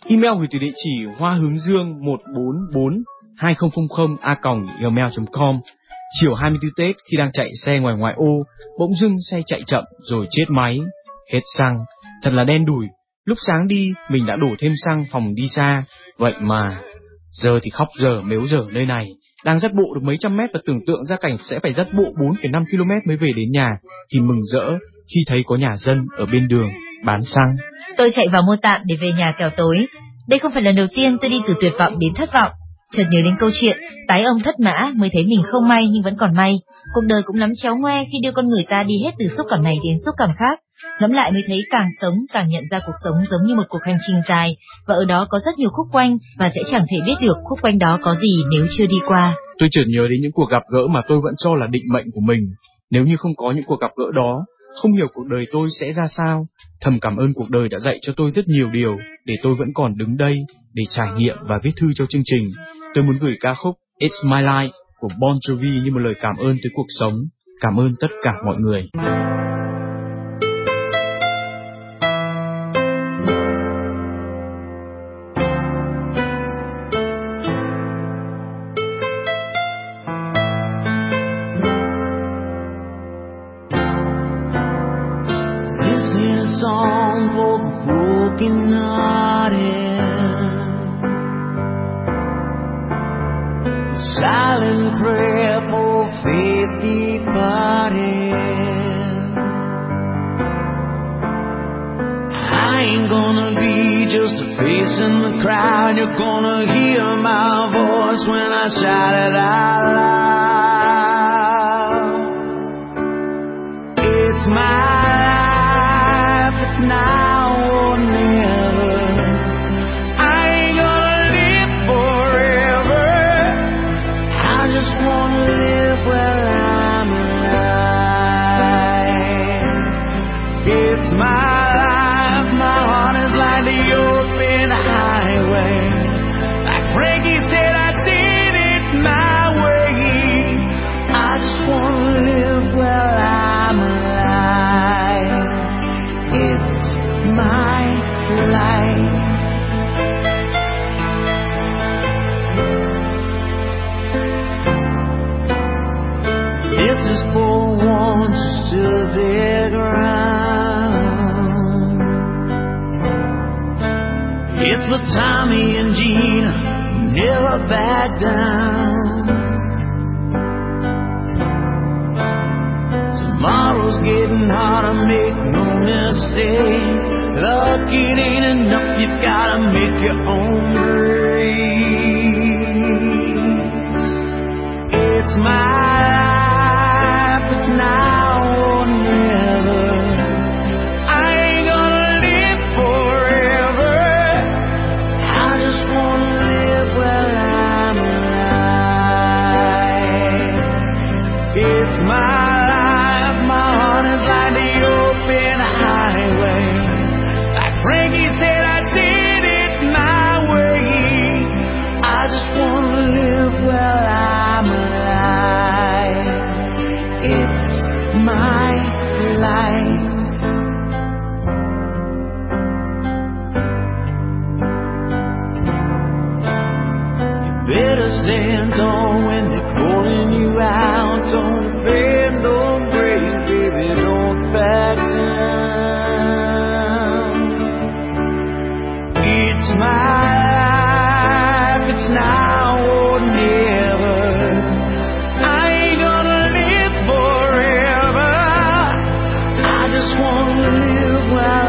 Email gửi từ địa chỉ hoahướng dương1442000a@gmail.com. Chiều 24 Tết khi đang chạy xe ngoài ngoại ô, bỗng dưng xe chạy chậm rồi chết máy, hết xăng, thật là đen đủi. Lúc sáng đi mình đã đổ thêm xăng phòng đi xa, vậy mà giờ thì khóc giờ mếu giờ nơi này. Đang dắt bộ được mấy trăm mét và tưởng tượng ra cảnh sẽ phải dắt bộ 4,5 km mới về đến nhà, thì mừng rỡ khi thấy có nhà dân ở bên đường bán xăng. Tôi chạy vào mua tạm để về nhà kẻo tối. Đây không phải lần đầu tiên tôi đi từ tuyệt vọng đến thất vọng. Chợt nhớ đến câu chuyện tái ông thất mã mới thấy mình không may nhưng vẫn còn may. Cuộc đời cũng lắm chéo ngoe khi đưa con người ta đi hết từ xúc cảm này đến xúc cảm khác. Ngẫm lại mới thấy càng sống càng nhận ra cuộc sống giống như một cuộc hành trình dài, và ở đó có rất nhiều khúc quanh và sẽ chẳng thể biết được khúc quanh đó có gì nếu chưa đi qua. Tôi chợt nhớ đến những cuộc gặp gỡ mà tôi vẫn cho là định mệnh của mình. Nếu như không có những cuộc gặp gỡ đó, không hiểu cuộc đời tôi sẽ ra sao. Thầm cảm ơn cuộc đời đã dạy cho tôi rất nhiều điều để tôi vẫn còn đứng đây để trải nghiệm và viết thư cho chương trình. Tôi muốn gửi ca khúc It's My Life của Bon Jovi như một lời cảm ơn tới cuộc sống. Cảm ơn tất cả mọi người. Silent prayer for faith departed. I ain't gonna be just a face in the crowd. You're gonna hear my voice when I shout it out loud. It's my life, it's now or never. I ain't gonna live forever. I just wanna live where I'm alive. It's my life, my heart is like the open highway. Like Frankie said, I did it my way. I just wanna live where I'm alive. It's my life. This is for ones who stood their ground. It's for Tommy and Gina, who never back down. Tomorrow's getting harder, make no mistake. Luck, it ain't enough, you gotta make your own grace. It's my life, it's now or never. I ain't gonna live forever. I just wanna live where I'm alive. It's my life, my heart is like the open highway. Like Frankie said, I did it my way. I just wanna live where I'm alive. It's my life. You better stand tall when they're calling you out. Don't bend, don't break, baby, don't back down. It's my life, it's now or never. I ain't gonna live forever. I just wanna live where